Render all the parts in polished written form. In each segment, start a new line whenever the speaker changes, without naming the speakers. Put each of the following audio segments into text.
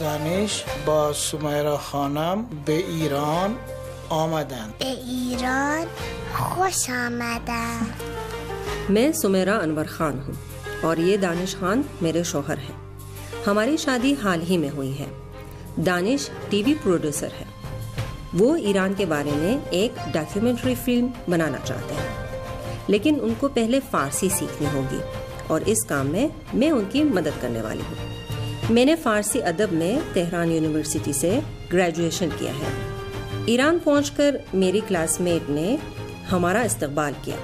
دانش با سمیرا خانم به ایران آمدند.
به ایران خوش آمدن.
मैं सुमेरा अनवर खान हूँ और ये दानिश खान मेरे शौहर हैं। हमारी शादी हाल ही में हुई है। दानिश टीवी प्रोड्यूसर है। वो ईरान के बारे में एक डॉक्यूमेंट्री फिल्म बनाना चाहते हैं, लेकिन उनको पहले फ़ारसी सीखनी होगी और इस काम में मैं उनकी मदद करने वाली हूँ। मैंने फ़ारसी अदब में तेहरान यूनिवर्सिटी से ग्रेजुएशन किया है। ईरान पहुंचकर मेरी क्लासमेट ने हमारा इस्तकबाल किया।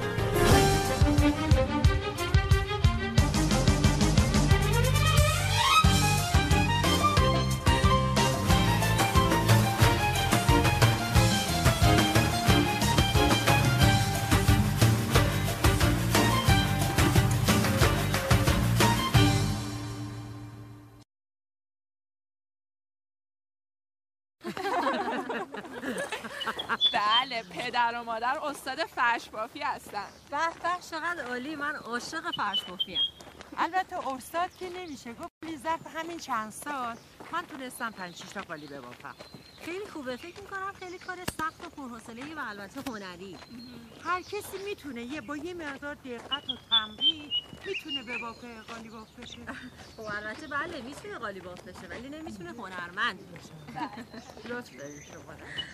بله، پدر و مادر استاد فرش بافی هستن.
به به چقدر عالی، من عاشق فرش بافیم.
البته استاد که نمیشه گفت، ظرف همین چند سال من تونستم 5-6 تا قالی ببافم.
خیلی خوبه، فکر میکنم خیلی کار سخت و پرحوصله‌ای و البته هنری.
هر کسی میتونه با یه مقدار دقت و تمرین میتونه به واقع قالی باف بشه.
خب البته بله میتونه قالی باف بشه، ولی نمیتونه هنرمند بشه.
لطف دارید شما.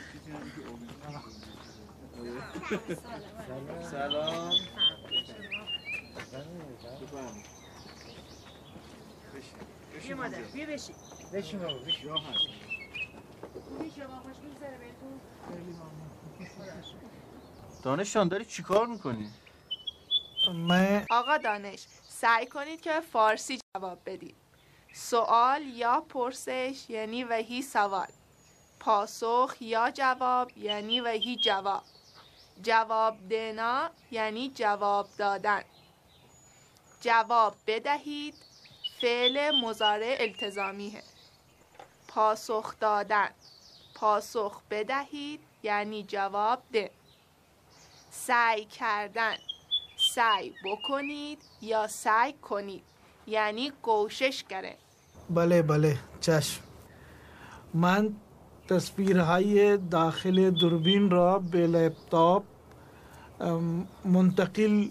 سلام.
بیا مادر، بیا بشین.
بشین بابا، بشین. راه هست.
شما خوش می‌گذره بهتون؟
دانش جان داری چیکار میکنی؟
آقا دانش، سعی کنید که فارسی جواب بدید. سوال یا پرسش یعنی وحی سوال. پاسخ یا جواب یعنی وحی جواب. جواب دینا یعنی جواب دادن. جواب بدهید فعل مضارع التزامی ہے. پاسخ دادن، پاسخ بدهید یعنی جواب ده. سعی کردن، سعی بکنید یا سعی کنید یعنی کوشش کرد.
بله بله چشم. من تصویرهای داخل دوربین را به لپتاپ منتقل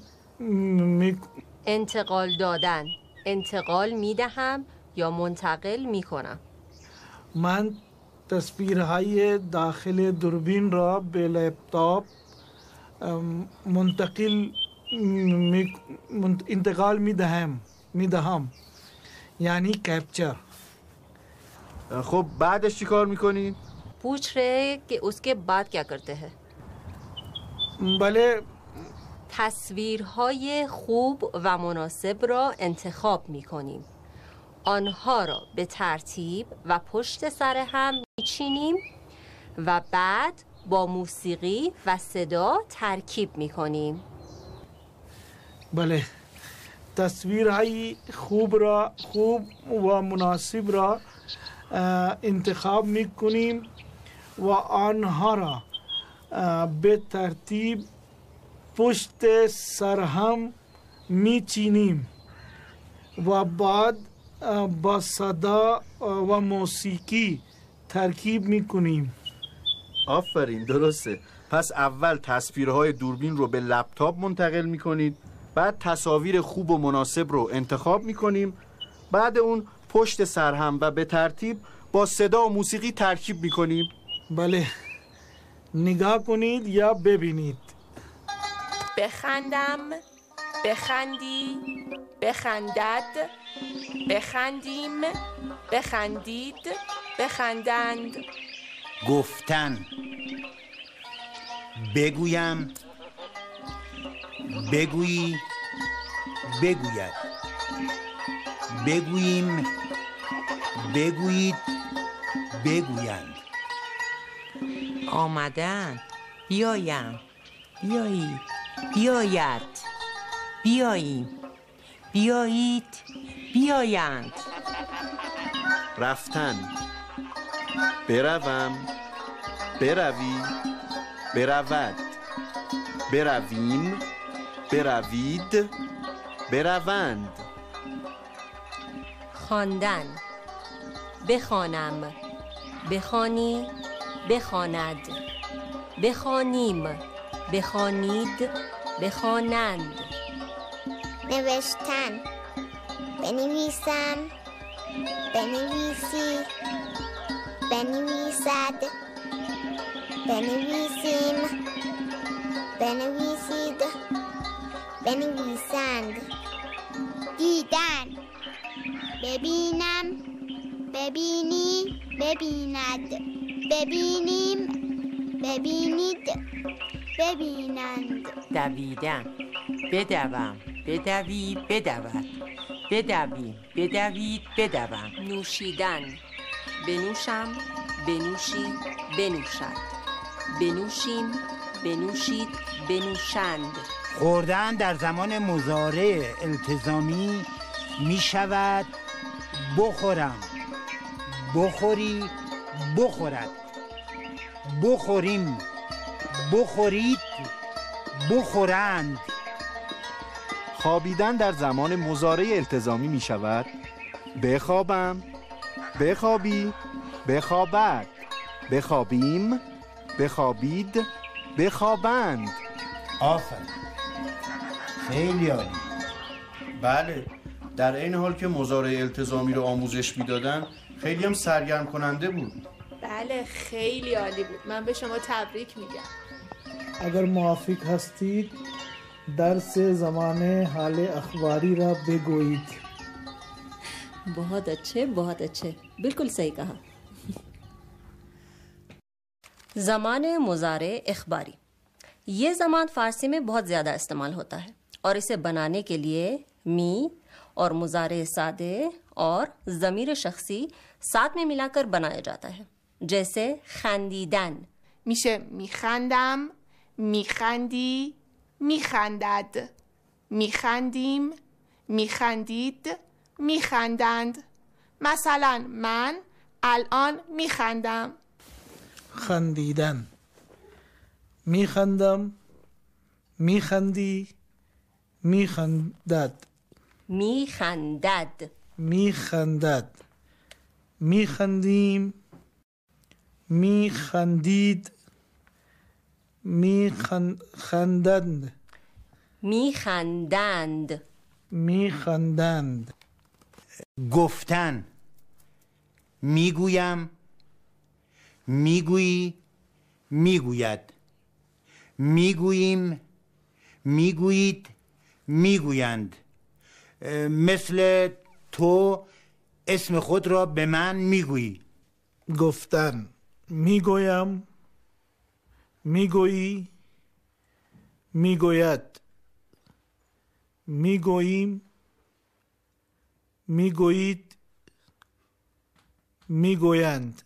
انتقال دادن، انتقال میدهم یا منتقل میکنم.
من تصویرهای داخل دوربین را به لپتاپ انتقال میدهم یعنی کپچر.
خب بعدش چی کار میکنی؟
पूछ रहे कि उसके बाद क्या करते हैं.
بله
تصویرهای خوب و مناسب را انتخاب میکنیم. آنها را به ترتیب و پشت سر هم میچینیم و بعد با موسیقی و صدا ترکیب میکنیم.
بله تصویرهای خوب و مناسب را انتخاب میکنیم و آنها را به ترتیب پشت سر هم میچینیم و بعد با صدا و موسیقی ترکیب میکنیم.
آفرین، درسته. پس اول تصویرهای دوربین رو به لپتاپ منتقل میکنید، بعد تصاویر خوب و مناسب رو انتخاب میکنیم، بعد اون پشت سر هم و به ترتیب با صدا و موسیقی ترکیب میکنیم.
بله نگاه کنید یا ببینید.
بخندم، بخندی، بخندد، بخندیم، بخندید، بخندند.
گفتن، بگویم، بگویی، بگوید، بگوییم، بگویید، بگویند.
آمدن، بیایم، بیایی، بیاید، بیاییم، بیایید، بیایند.
رفتن، بروم، بروی، برود، برویم، بروید، بروند.
خواندن، بخوانم، بخوانی، بخواند، بخوانیم، بخوانید، بخوانند.
نوشتن، بنویسم، بنویسی، بنویسد، بنویسیم، بنویسید، بنویسند. دیدن، ببینم، ببینی، ببیند، ببینیم، ببینید، ببینند.
دویدن، بدوم، بدوی، بدود، بدویم، بدوید، بدوم.
نوشیدن، بنوشم، بنوشی، بنوشد، بنوشیم، بنوشید، بنوشند.
خوردن در زمان مضارع التزامی می شود بخورم، بخوری، بخورد، بخوریم، بخورید، بخورند.
خوابیدن در زمان مضارع التزامی می شود بخوابم، بخوابی، بخوابد، بخوابیم، بخوابید، بخوابند.
آفرین، خیلی عالی.
بله، در این حال که مضارع التزامی رو آموزش میدادن خیلی هم سرگرم کننده بود.
بله خیلی عالی بود. من به شما تبریک میگم.
اگر موافق هستید درس زمان حال اخباری را بگویید.
बहुत अच्छे, बहुत अच्छे, बिल्कुल सही कहा. ज़मान मुज़ारे इख़बारी. ये ज़मान फ़ारसी में बहुत ज़्यादा इस्तेमाल होता है और इसे बनाने के लिए मी और मुज़ारे सादे और ज़मीर शख्सी साथ में मिलाकर बनाया जाता है. जैसे खंदीदन
میشه میخندم، میخندی، میخندد، میخندیم، میخندید، میخندند. مثلا من الان میخندم.
خندیدن، میخندم، میخندی، میخندد،
میخندد،
میخندد، میخندیم، میخندید، میخندند،
میخندند،
میخندند.
گفتن، میگویم، میگویی، میگوید، میگوییم، میگویید، میگویند. مثل تو اسم خود را به من میگویی.
گفتن، میگویم، میگویی، میگوید، میگوییم، میگویید، میگویند.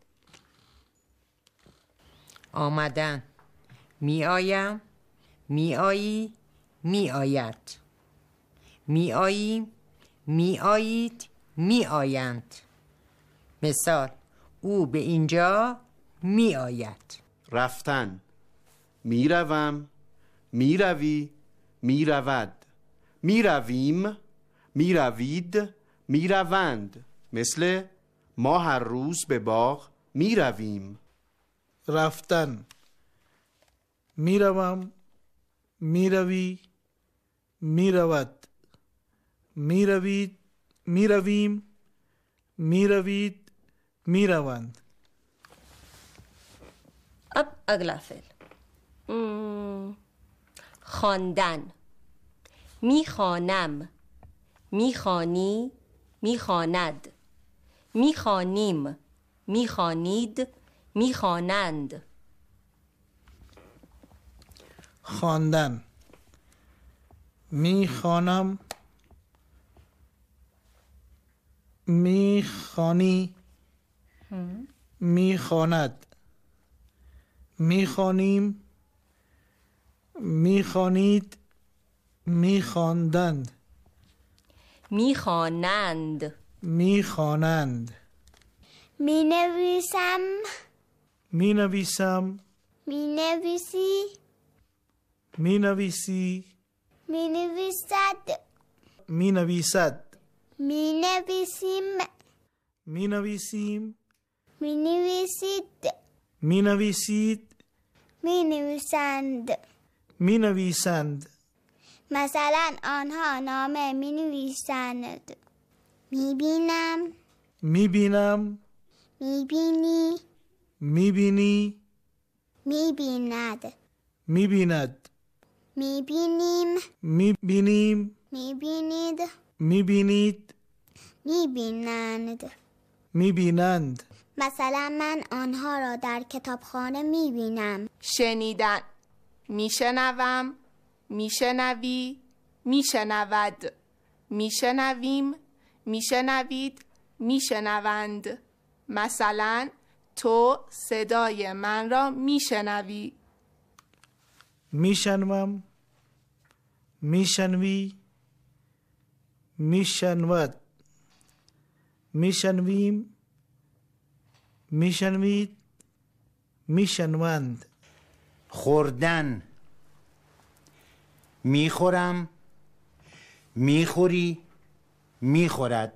آمدن، میآیم، میآیی، میآید، میآییم، میآیید، میآیند. مثال، او به اینجا میآید.
رفتن، میروم، میروی، میرود، میرویم، میروید، میروند. مثل ما هر روز به باغ میرویم.
رفتن، میروم، میروی، میرود، میروید، میرویم، میروید، میروند.
अब अगला फेल. خواندن، میخوانم، میخوانی، میخواند، میخوانیم، میخوانید، میخوانند.
خواندن، میخوانم، میخوانی، میخواند، میخوانیم، میخوانید، میخواندند،
میخوانند،
میخوانند.
مینویسم،
مینویسم،
مینویسی،
مینویسی،
مینویسد،
مینویسد،
مینویسیم،
می نویسیم.
می نویسید.
می نویسید.
می نویسند.
می نویسند.
مثلا آنها نامه می نویسند. می بینم.
می بینم.
می بینی.
می بینی.
می بیند.
می بیند.
می بینیم.
می بینیم.
می بینید.
می بینید.
می بینند.
می بینند.
مثلا من آنها را در کتابخانه می بینم.
شنیدن، میشنوم، میشنوی، میشنود، میشنویم، میشنوید، میشنوند. مثلا تو صدای من را میشنوی.
میشنوم. میشنوی. میشنود. میشنویم. میشنوید. میشنوند.
خوردن. میخورم، میخوری، میخورد.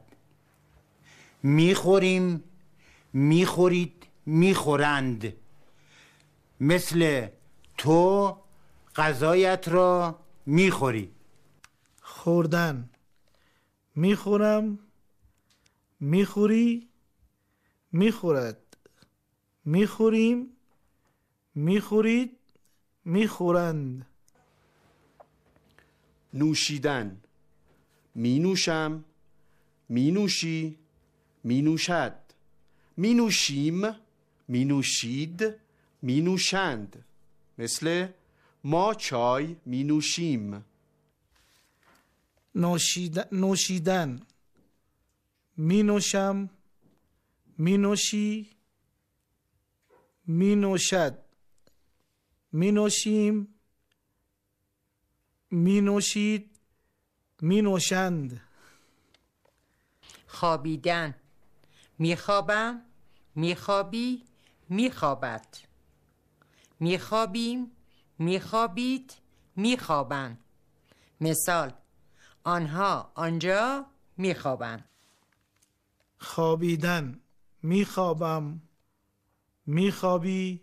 میخوریم، میخورید، میخورند. مثل تو غذایت را میخوری.
خوردن. میخورم. میخوری. میخورد. میخوریم. میخورید. میخورند.
نوشیدن. می نوشم، می نوشی، می نوشد. می نوشیم، می نوشید، می نوشند. مثل ما چای می نوشیم.
نوشیدن. می نوشم. می نوشی. می نوشد. می نوشیم. می نوشید. می نوشند.
خوابیدن. میخوابم، میخوابی، میخوابد. میخوابیم، میخوابید، میخوابند. مثال آنها آنجا میخوابند.
خوابیدن. میخوابم. میخوابی.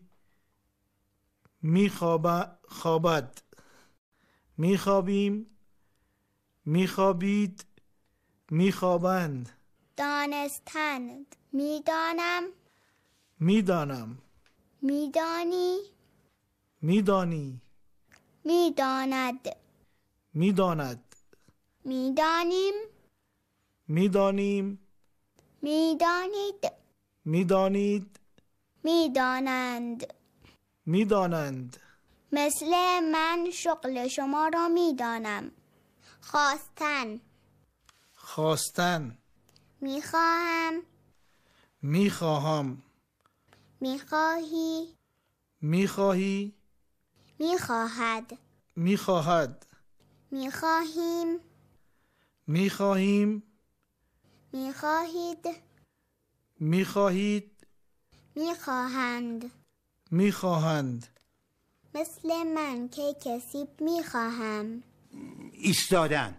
خوابد. میخوابیم. میخوابید. میخوابند.
دانستن. میدانم.
میدانم.
میدانی.
میدانی.
میداند.
میداند.
میدانیم.
میدانیم.
میدانید.
میدانید.
میدانند.
میدانند.
مثل من شغل شما را میدانم. خواستن.
خواستن.
میخواهم.
میخواهم.
میخواهی.
میخواهی.
میخواهد.
میخواهد.
میخواهیم.
میخواهیم.
میخواهید.
میخواهید.
میخواهند.
میخواهند.
مثل من کیک سیب میخواهم.
ایستادن.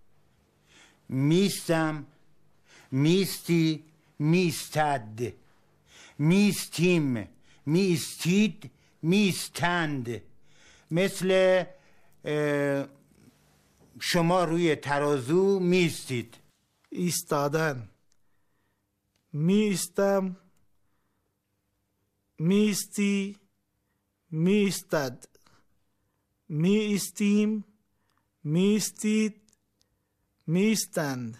میستم، میستی، میستد. میستیم، میستید، میستند. مثل شما روی ترازو میستید.
ایستادن. میستم. میستی. میستد. میستیم. میستید. میستند.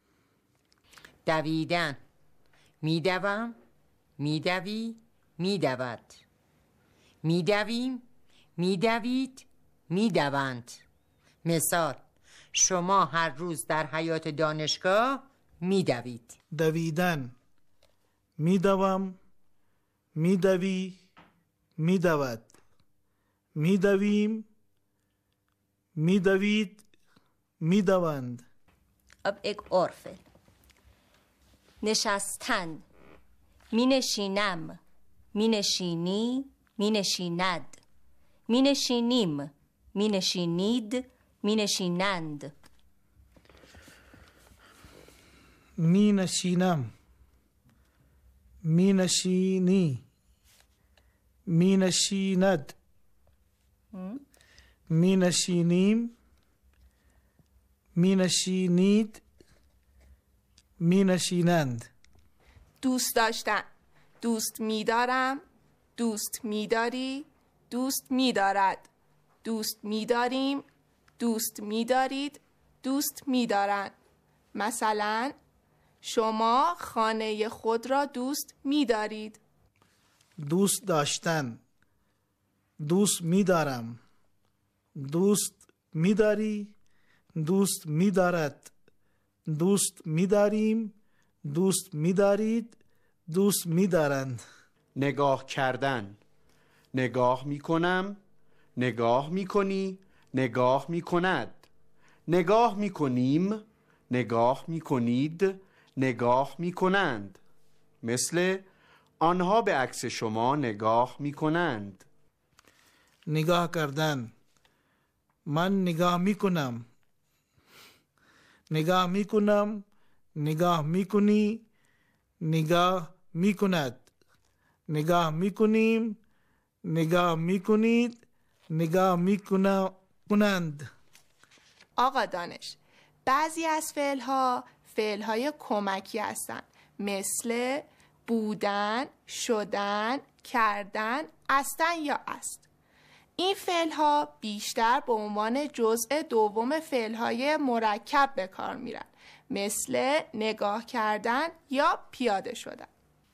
دویدن. میدوم، میدوی، میدود. میدویم، میدوید، میدوند. مثال شما هر روز در حیاط دانشگاه میدوید.
دویدن. میدوم. میدوی. میدود. میدویم. میدوید. میدوند.
अब एक और फेल. نشستن. می نشینم. می نشینی. می نشیند. می نشینیم. می نشینید. می نشینند.
می نشینم. می نشینی، می نشیند، می نشینیم، می نشینید، می نشینند.
دوست داشتن، دوست می‌دارم، دوست می‌داری، دوست می‌دارد، دوست می‌داریم، دوست می‌دارید، دوست می‌دارند. مثلا شما خانه خود را دوست می‌دارید.
دوست داشتن، دوست می‌دارم، دوست می‌داری، دوست می‌دارد، دوست می‌داریم، دوست می‌دارید، دوست می‌دارند.
نگاه کردن، نگاه میکنم، نگاه میکنی، نگاه میکند، نگاه میکنیم، نگاه میکنید، نگاه میکنند. مثل آنها به عکس شما نگاه میکنند.
نگاه کردن، من نگاه میکنم، نگاه میکنم، نگاه میکنی، نگاه میکند، نگاه میکنیم، نگاه میکنید، نگاه میکنند.
آقا دانش، بعضی از فعل‌های کمکی هستند، مثل بودن، شدن، کردن، هستن یا است. این فعل‌ها بیشتر به عنوان جزء دوم فعل‌های مرکب به کار میرن، مثل نگاه کردن یا پیاده شدن.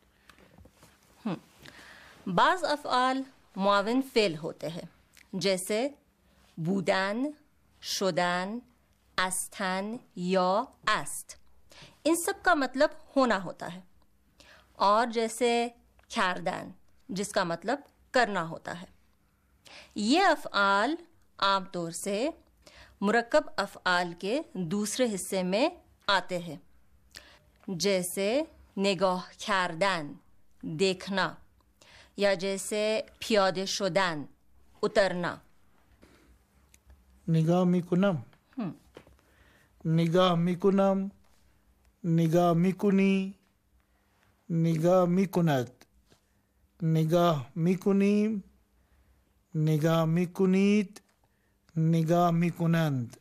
بعض افعال معاون فعل होते हैं जैसे بودن، شدن، استن یا است. इन सब का मतलब होना होता है और जैसे کردن जिसका मतलब करना होता है. ये अफ़आल आमतौर से मुरक्कब अफ़आल के दूसरे हिस्से में आते हैं जैसे निगाह کردن देखना या जैसे پیاده شدن उतरना.
نگاه میکنم، نگاه میکنم، نگاه میکنی، نگاه میکند، نگاه میکنیم، نگاه میکنید، نگاه میکنند.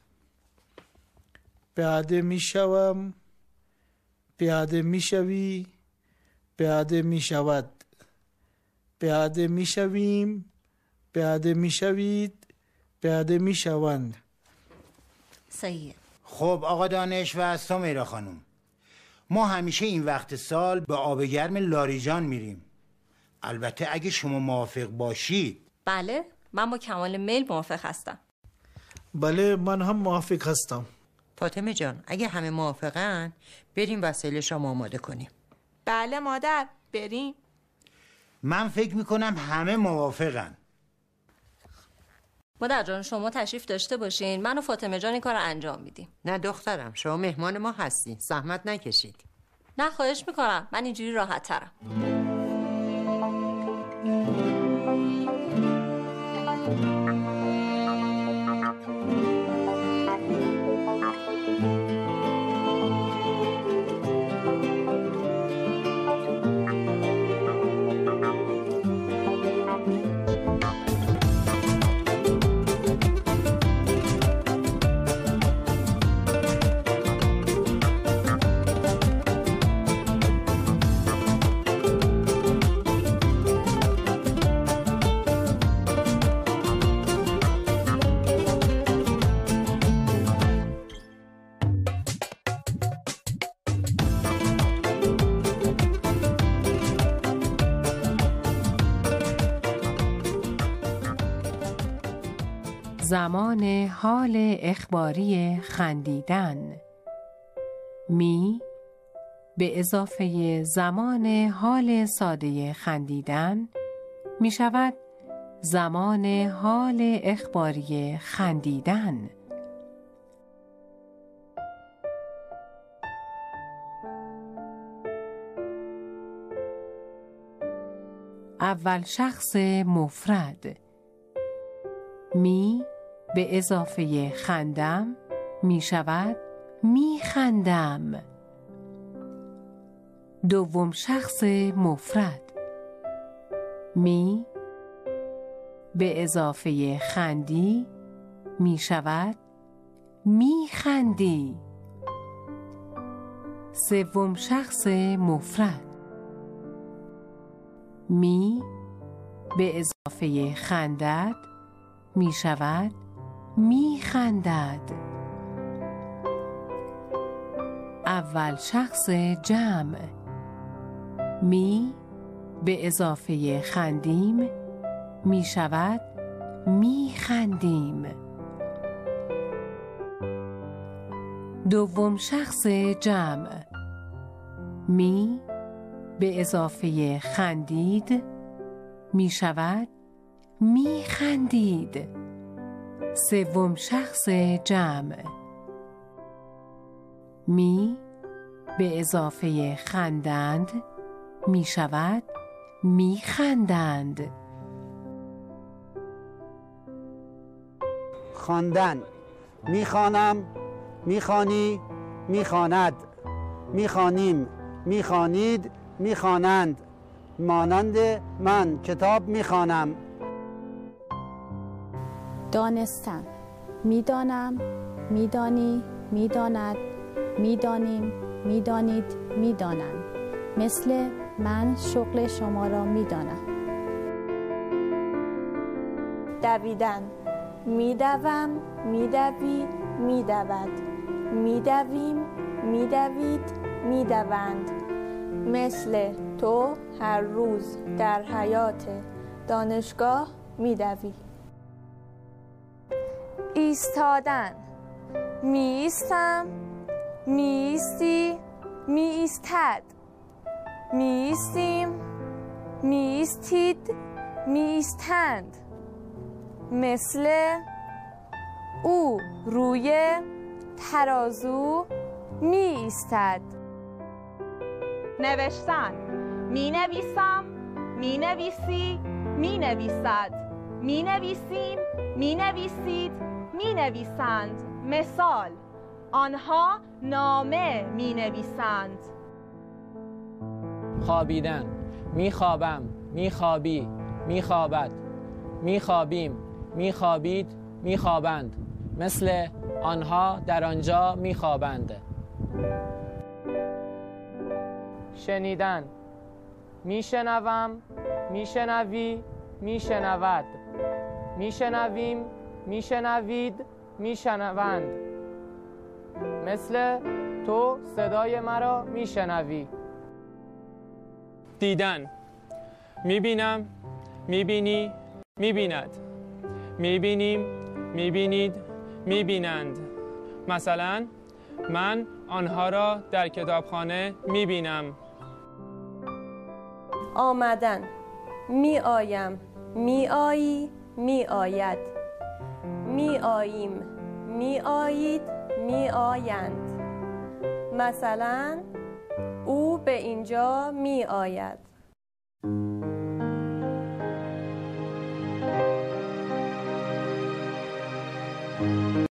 پیاده میشوم، پیاده میشوی، پیاده میشود، پیاده میشویم، پیاده میشوید، پیاده میشوند.
صحیح.
خب آقا دانش و سمیرا خانم، ما همیشه این وقت سال به آب گرم لاریجان میریم. البته اگه شما موافق باشید.
بله، من با کمال میل موافق هستم.
بله، من هم موافق هستم.
فاطمه جان، اگه همه موافقن بریم وسایل شام آماده کنیم.
بله مادر، بریم.
من فکر میکنم همه موافقن.
مادر جان شما تشریف داشته باشین، من و فاطمه جان این کار رو انجام میدیم.
نه دخترم، شما مهمان ما هستی، زحمت نکشید.
نه خواهش میکنم، من اینجوری راحت ترم.
زمان حال اخباری خندیدن. می به اضافه زمان حال ساده خندیدن می شود زمان حال اخباری خندیدن. اول شخص مفرد. می به اضافه خندم می شود می خندم. دوم شخص مفرد. می به اضافه خندی می شود می خندی. سوم شخص مفرد. می به اضافه خندد می شود می خندد. اول شخص جمع. می به اضافه خندیم می شود می خندیم. دوم شخص جمع. می به اضافه خندید می شود می خندید. سوم شخص جمع. می به اضافه خندند می شود می خندند.
خواندن. میخوانم، میخوانی، میخواند، میخوانیم، میخوانید، میخوانند. مانند من کتاب میخوانم.
دانستن. میدانم، میدانی، میداند، میدانیم، میدانید، میدانند. مثل من شغل شما را میدانم.
دویدن. میدوم، میدوی، میدود، میدویم، میدوید، میدوند. مثل تو هر روز در حیاط دانشگاه میدوی. ایستادن. میایستم، میایستی، میایستد، میایستیم، میایستید، میایستند. مثل او روی ترازو میایستد.
نوشتن. می نویسم، می نویسی، می نویسد، می نویسیم، می نویسید، می نویسند. مثال: آنها نامه می نویسند.
خوابیدن. می خوابم، می خوابی، می خوابد، می خوابیم، می خوابید، می خوابند. مثل آنها در آنجا می خوابند.
شنیدن. میشنوم، میشنوی، میشنود، میشنویم، میشنوید، میشنوند. مثل تو صدای مرا میشنوی.
دیدن. میبینم، میبینی، میبیند، میبینیم، میبینید، میبینند. مثلا من آنها را در کتابخانه میبینم.
آمدن. می آیم، می آیی، می آید، می آییم، می آیید، می آیند. مثلا او به اینجا می آید.